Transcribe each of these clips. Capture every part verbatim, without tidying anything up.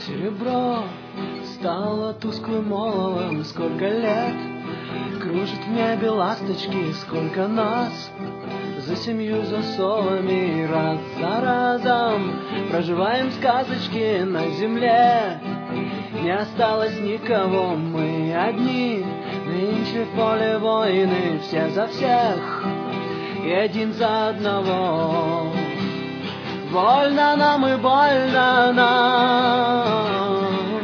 Серебро стало тусклым оловом. Сколько лет кружит в небе ласточки, сколько нас за семью засовами. Раз за разом проживаем сказочки на земле. Не осталось никого, мы одни. Нынче в поле войны, все за всех и один за одного. Больно нам и больно нам.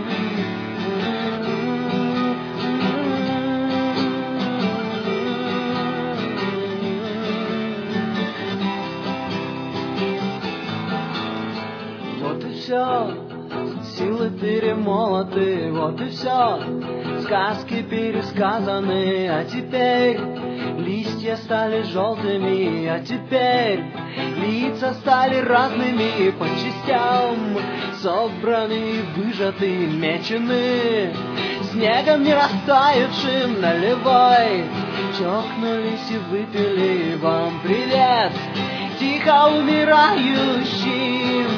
Вот и все, силы перемолоты, вот и все, сказки пересказаны, а теперь листья стали желтыми, а теперь лица стали разными по частям, собраны, выжаты, мечены снегом не растаявшим наливай. Чокнулись и выпили вам привет тихо умирающим.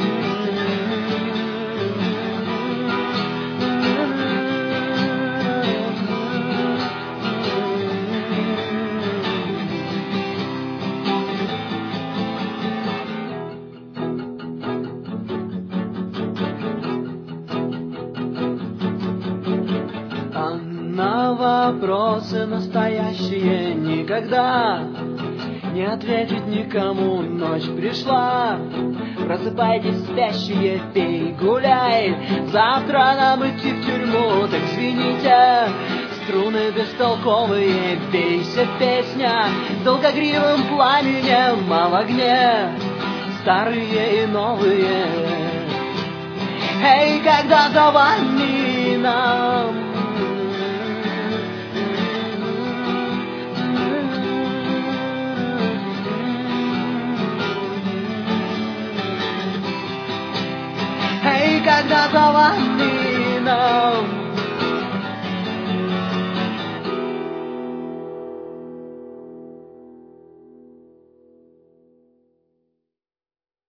На вопросы настоящие никогда не ответить никому. Ночь пришла, просыпайтесь спящие, пей, гуляй. Завтра нам идти в тюрьму, так звените струны бестолковые, бейся, песня долгогривым пламенем, а в огне старые и новые. Эй, когда за вами нам когда за вами нам